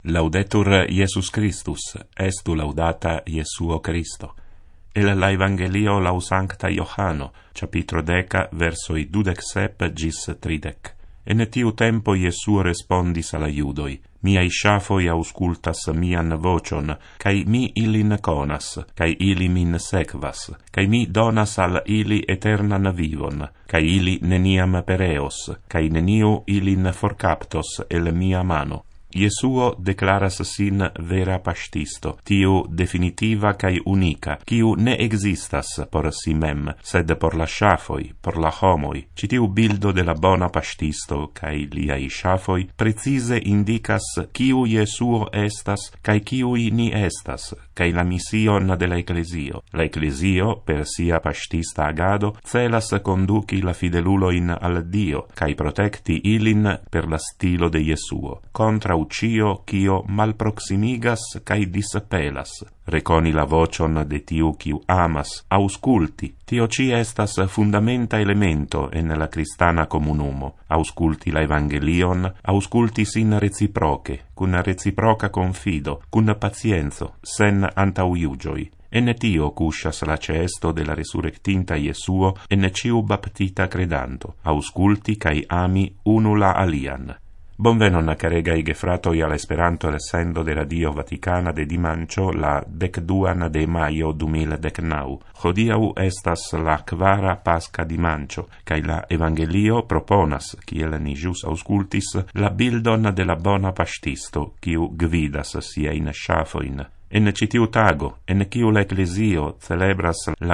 Laudetur Iesus Christus, estu laudata Iesuo Christo. El la Evangelio lau Sancta Johano, capitro 10, versoi 27 gis 30. En tiu tempo Iesuo respondis alla Iudoi: miai sciafoi auscultas mian vocion, cae mi ilin conas, cae ili min sequas, cae mi donas al ili eternan vivon, cae ili neniam pereos, cae neniu ilin forcaptos el mia mano. Iesuo declaras sin vera pastisto, tiu definitiva cae unica, quiu ne existas por si mem, sed por la sciafoi, por la homoi. Citiu bildo de la bona pastisto cae liai sciafoi precise indicas quiu Iesuo estas, cae quiui ni estas, cae la mission de la Ecclesio. La Ecclesio, per sia pastista agado, celas conduci la fideluloin al Dio, cae protecti ilin per la stilo de Iesuo, contra cio cio malproximigas cae dispelas. Reconi la vocion de tiu quiu amas, ausculti. Tio ci estas fundamenta elemento en la cristana comunumo. Ausculti la Evangelion, ausculti sin reciproce, cun reciproca confido, cun pacienzo, sen antauiugioi. En tio cuscias la ceesto de la resurrectinta Iesuo en ciu baptita credanto. Ausculti cae ami unu la alian. Bonvenon caregai gefratoi al Esperanto lessendo de Radio Vaticana de dimancio la 12 de maio 2019. Hodiau estas la kvara Pasca dimancio, cae la Evangelio proponas, kiel ni jus auscultis, la bildon de la bona pastisto, kiu gvidas siein sciafoin. En citiu tago, en ciu l'Ecclesio celebras la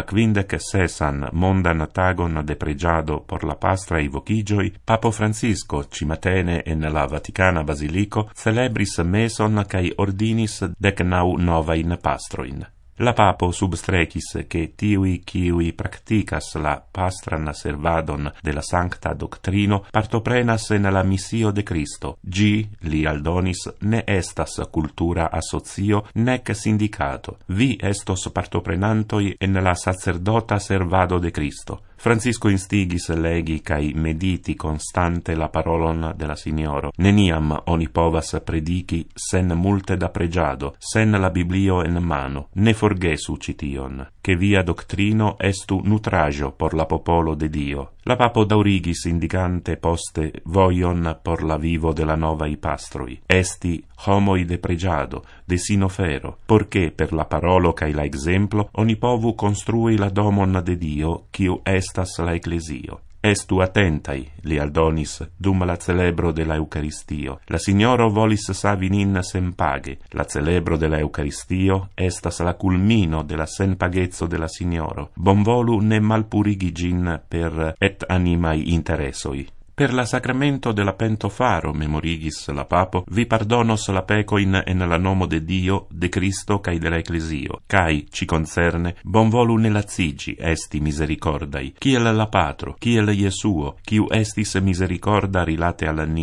56 mondan tagon de pregiado por la pastrae vocigioi, Papo Francisco, cimatene en la Vaticana Basilico, celebris meson cae ordinis 19 novain pastroin. La Papo substrecis che tiui quiui practicas la pastran servadon de la sancta doctrino partoprenas en la missio de Cristo. Gi, li aldonis, ne estas cultura associo nec sindicato. Vi estos partoprenantoi en la sacerdota servado de Cristo. Francisco instigis legi cae mediti constante la parolon de la Signoro. Neniam oni povas predici sen multe da pregiado, sen la Biblio en mano. Ne forgesu cition, che via doctrino estu nutrajo por la popolo de Dio. La Papo daurigis indicante poste voion por la vivo de la novai pastroi. Esti homoi de pregiado, de sinofero, porché per la parolo cae la exemplo oni povu construi la domon de Dio, quiu estas la Ecclesio. Estu attentai, li aldonis, dum la celebro de la Eucaristio. La Signoro volis savi nin sen page. La celebro de la Eucaristio estas la culmino de la sen paghezzo de la Signoro. Bonvolu ne malpurigi gin per et animai interessoi. Per la sacramento de la pentofaro, memorigis la Papo, vi pardonos la pecoin en la nomo de Dio, de Cristo cae de la Ecclesio, cae, ci concerne, bonvolu ne lacigi esti misericordai, kiel la Patro, kiel Iesuo, quiu estis misericorda rilate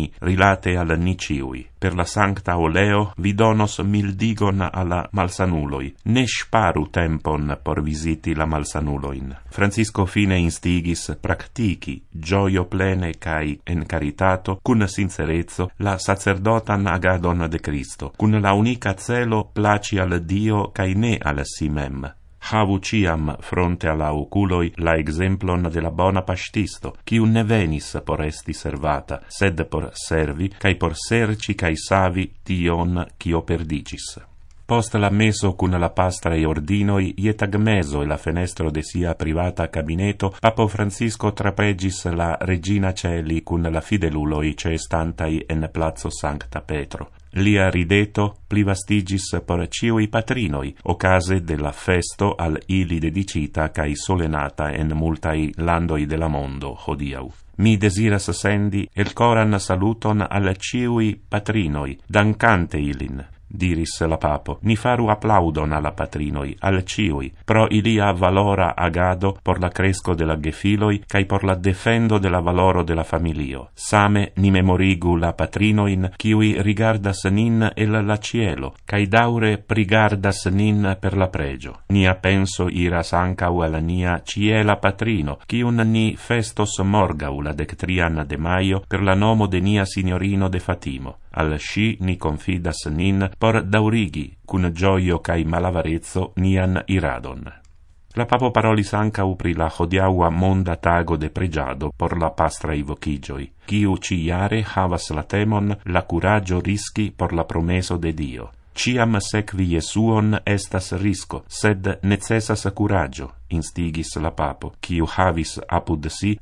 al ni ciui. Per la sancta oleo vi donos mildigon alla malsanuloi. Ne sparu tempon por visiti la malsanuloin. Francisco fine instigis practici, gioio plene cae en caritato, cun sincerezzo, la sacerdotan agadon de Cristo, cun la unica celo placi al Dio cae ne al si mem. Havu ciam fronte alla oculoi la exemplon de la bona pastisto, quiu ne venis por esti servata, sed por servi, cae por serci cae savi tion quio perdicis. Post la meso cun la pastrae ordinoi, ietag meso e la fenestro de sia privata cabineto, Papo Francisco trapegis la Regina Celi cun la fideluloi ceestantai en Plazo Sancta Petro. Lia rideto plivastigis por ciui patrinoi, ocase de la festo al ili dedicita cae solenata en multai landoi de la mondo hodiau. Mi desiras sendi el coran saluton al ciui patrinoi, dancante ilin. Diris la Papo, ni faru applaudon alla patrinoi, al ciui, pro ilia valora agado por la cresco de la gefiloi, cae por la defendo de la valoro de la familio. Same ni memorigu la patrinoin, ciui rigardas nin el la cielo, cae daure prigardas nin per la pregio. Nia penso iras ancau al nia ciela patrino, ciun ni festos morgau la 13 de maio per la nomo de nia signorino de Fatimo. al sci ni confidas nin por daurigi, cun gioio cae malavarezzo nian iradon. La papo parolis ancau pri la hodiaua monda tago de pregiado por la pastrai vocigioi, quiu ciare havas la temon la curaggio rischi por la promeso de Dio. Ciam sequi Jesuon estas risco, sed necessas curaggio, instigis la papo, quiu havis apud si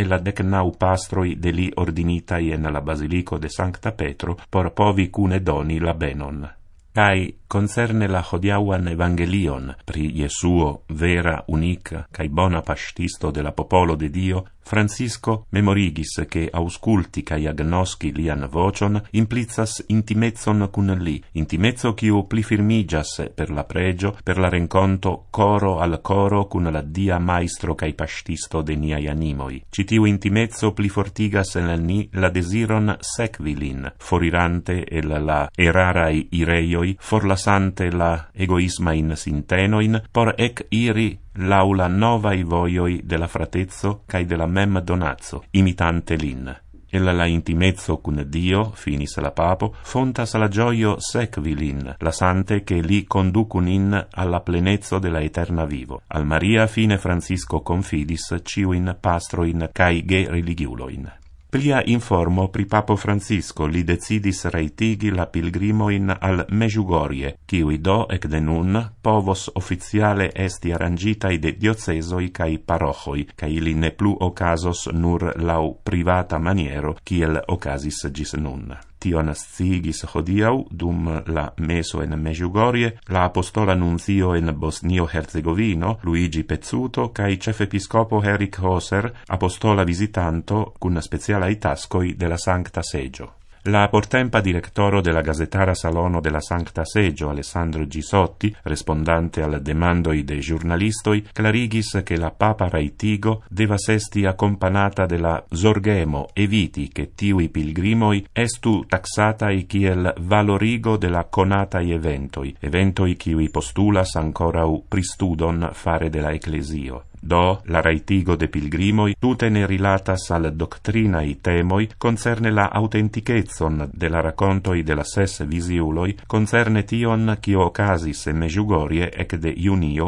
29 pastroi de li ordinitai en la basilico de Sancta Petro por povi cune doni la benon. Cai concerne la hodiauan evangelion pri Jesuo vera, unica, cae bona pastisto de la popolo de Dio, Francisco memorigis che ausculti cae agnosci lian vocion implicas intimezzon cun li, intimezzo quiu pli firmigas per la pregio, per la renconto coro al coro cun la dia maestro cae pastisto de niai animoi. Citiu intimezzo pli fortigas en ni la desiron sequi lin, forirante el la erarai ireioi, forlasante la egoismain sintenoin, por ec iri laula novai voioi de la fratezzo cae de la mem donazzo, imitante lin. El la intimezzo cun Dio, finis la papo, fontas la gioio sequi lin, lasante che li conducun in alla plenezzo de la eterna vivo. Al Maria fine Francisco confidis ciuin pastroin cae ge religiuloin. Plia informo pri papo Francisco li decidis reitigi la pilgrimoin al Medjugorje, kiui do ec de nun povos officiale esti arrangitai de diocesoi cae parochoi, cae ili ne plu ocasos nur lau privata maniero, kiel ocasis gis nun. Tion sciigis hodiau, dum la meso en Medjugorje, la apostola nunzio en Bosnio-Herzegovino, Luigi Pezzuto, cae cefepiscopo Eric Hoser, apostola visitanto, cun specialai tascoi de la Sancta Seggio. La portempa directoro de la Gazetara Salono de la Sancta Seggio, Alessandro Gisotti, respondante al demandoi de giornalistoi, clarigis che la papa raitigo devas esti accompagnata de la zorgemo eviti che tiui pilgrimoi estu taxatai kiel valorigo de la conatai eventoi kiui postulas ancorau pristudon fare de la ecclesio. Do, la raitigo de pilgrimoi tute ne rilatas al doctrinae temoi concerne la authentichezon de la racontoi de la ses visiuloi, concerne tion cio ocasis in Medjugorje ec de junio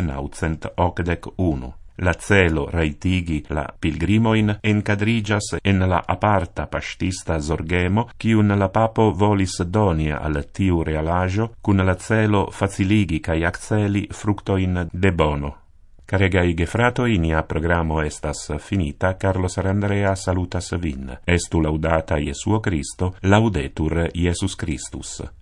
1981. La celo raitigi la pilgrimoin encadrigas en la aparta pastista zorgemo, cium la papo volis doni al tiu realagio, cun la celo faciligi cae acceli fructoin de bono. Caregai gefratoi, nia programo estas finita. Carlos Arandrea salutas vin. Estu laudata Jesuo Cristo, laudetur Iesus Christus.